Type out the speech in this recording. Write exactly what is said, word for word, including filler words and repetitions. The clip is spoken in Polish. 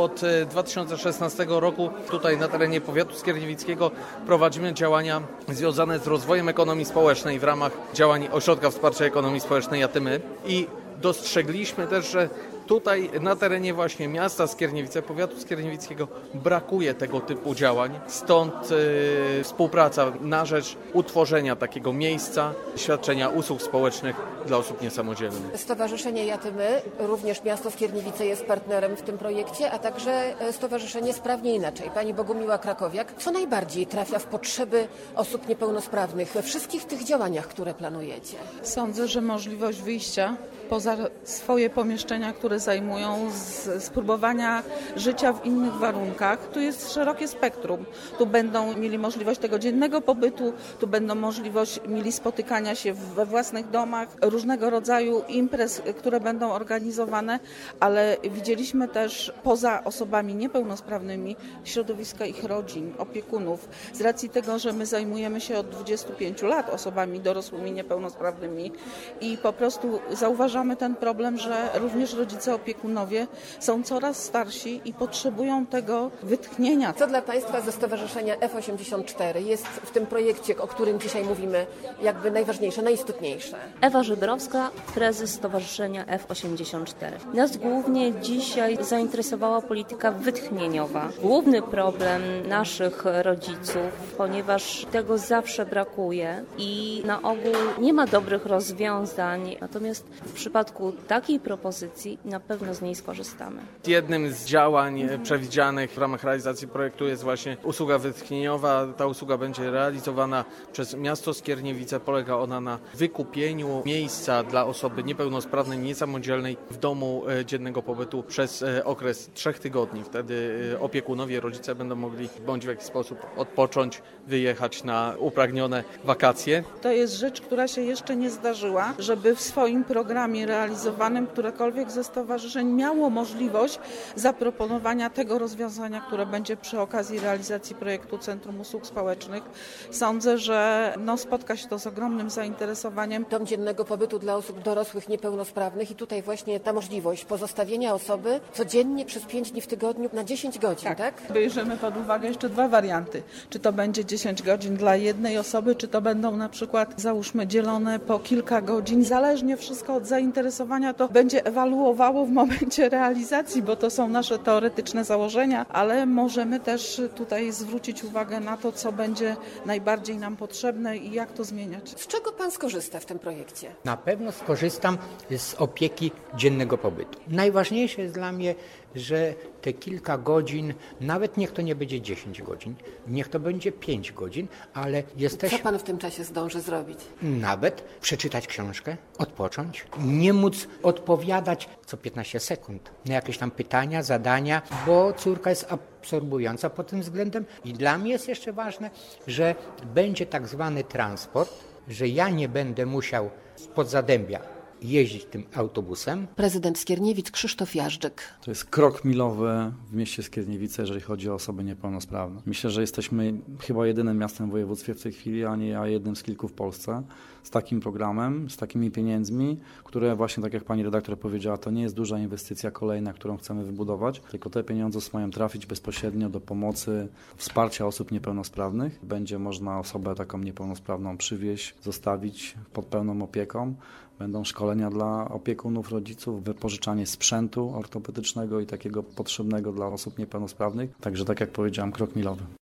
od dwa tysiące szesnastego roku tutaj na terenie powiatu skierniewickiego prowadzimy działania związane z rozwojem ekonomii społecznej w ramach działań Ośrodka Wsparcia Ekonomii Społecznej Jatymy i dostrzegliśmy też, że tutaj na terenie właśnie miasta Skierniewice, powiatu skierniewickiego brakuje tego typu działań, stąd y, współpraca na rzecz utworzenia takiego miejsca, świadczenia usług społecznych dla osób niesamodzielnych. Stowarzyszenie Jatymy, również miasto Skierniewice jest partnerem w tym projekcie, a także Stowarzyszenie Sprawnie Inaczej. Pani Bogumiła Krakowiak, co najbardziej trafia w potrzeby osób niepełnosprawnych we wszystkich tych działaniach, które planujecie? Sądzę, że możliwość wyjścia poza swoje pomieszczenia, które zajmują, z spróbowania życia w innych warunkach. Tu jest szerokie spektrum. Tu będą mieli możliwość tego dziennego pobytu, tu będą możliwość mieli spotykania się we własnych domach, różnego rodzaju imprez, które będą organizowane, ale widzieliśmy też poza osobami niepełnosprawnymi środowiska ich rodzin, opiekunów. Z racji tego, że my zajmujemy się od dwudziestu pięciu lat osobami dorosłymi niepełnosprawnymi i po prostu zauważamy ten problem, że również rodzice opiekunowie są coraz starsi i potrzebują tego wytchnienia. Co dla Państwa ze Stowarzyszenia F osiemdziesiąt cztery jest w tym projekcie, o którym dzisiaj mówimy, jakby najważniejsze, najistotniejsze? Ewa Żebrowska, prezes Stowarzyszenia F osiemdziesiąt cztery. Nas głównie dzisiaj zainteresowała polityka wytchnieniowa. Główny problem naszych rodziców, ponieważ tego zawsze brakuje i na ogół nie ma dobrych rozwiązań, natomiast w przypadku takiej propozycji na pewno z niej skorzystamy. Jednym z działań przewidzianych w ramach realizacji projektu jest właśnie usługa wytchnieniowa. Ta usługa będzie realizowana przez miasto Skierniewice. Polega ona na wykupieniu miejsca dla osoby niepełnosprawnej, niesamodzielnej w domu dziennego pobytu przez okres trzech tygodni. Wtedy opiekunowie, rodzice będą mogli bądź w jakiś sposób odpocząć, wyjechać na upragnione wakacje. To jest rzecz, która się jeszcze nie zdarzyła, żeby w swoim programie realizowanym którekolwiek ze stowarzyszeń miało możliwość zaproponowania tego rozwiązania, które będzie przy okazji realizacji projektu Centrum Usług Społecznych. Sądzę, że no, spotka się to z ogromnym zainteresowaniem. Dom dziennego pobytu dla osób dorosłych niepełnosprawnych i tutaj właśnie ta możliwość pozostawienia osoby codziennie przez pięć dni w tygodniu na dziesięć godzin, tak? tak? Bierzemy pod uwagę jeszcze dwa warianty. Czy to będzie dziesięć godzin dla jednej osoby, czy to będą na przykład, załóżmy, dzielone po kilka godzin. Zależnie wszystko od zainteresowania to będzie ewaluowało w momencie realizacji, bo to są nasze teoretyczne założenia, ale możemy też tutaj zwrócić uwagę na to, co będzie najbardziej nam potrzebne i jak to zmieniać. Z czego Pan skorzysta w tym projekcie? Na pewno skorzystam z opieki dziennego pobytu. Najważniejsze jest dla mnie, że te kilka godzin, nawet niech to nie będzie dziesięć godzin, niech to będzie pięć godzin, ale jesteś... Co Pan w tym czasie zdąży zrobić? Nawet przeczytać książkę, odpocząć, nie móc odpowiadać co piętnaście sekund na jakieś tam pytania, zadania, bo córka jest absorbująca pod tym względem. I dla mnie jest jeszcze ważne, że będzie tak zwany transport, że ja nie będę musiał spod Zazębia jeździć tym autobusem. Prezydent Skierniewic Krzysztof Jażdżyk. To jest krok milowy w mieście Skierniewice, jeżeli chodzi o osoby niepełnosprawne. Myślę, że jesteśmy chyba jedynym miastem w województwie w tej chwili, a nie a jednym z kilku w Polsce, z takim programem, z takimi pieniędzmi, które właśnie, tak jak pani redaktor powiedziała, to nie jest duża inwestycja kolejna, którą chcemy wybudować, tylko te pieniądze mają trafić bezpośrednio do pomocy, wsparcia osób niepełnosprawnych. Będzie można osobę taką niepełnosprawną przywieźć, zostawić pod pełną opieką. Będą szkolenia dla opiekunów, rodziców, wypożyczanie sprzętu ortopedycznego i takiego potrzebnego dla osób niepełnosprawnych. Także tak jak powiedziałem, krok milowy.